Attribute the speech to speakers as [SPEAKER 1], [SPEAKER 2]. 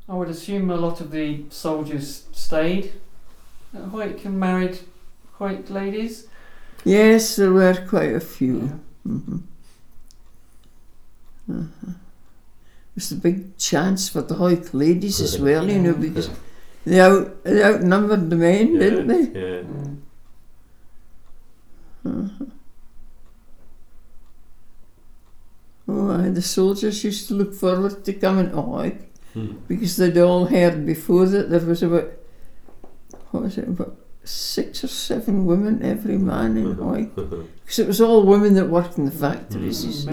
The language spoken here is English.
[SPEAKER 1] I would assume a lot of the soldiers stayed at Hawick and married Hawick ladies.
[SPEAKER 2] Yes, there were quite a few.
[SPEAKER 1] Yeah.
[SPEAKER 2] It was a big chance for the Hawick ladies as well, you know, because they outnumbered the men, didn't they?
[SPEAKER 3] Yeah.
[SPEAKER 2] Oh, aye, the soldiers used to look forward to coming to Hawick because they'd all heard before that there was about 6 or 7 women every man in Hawick, because it was all women that worked in the factories.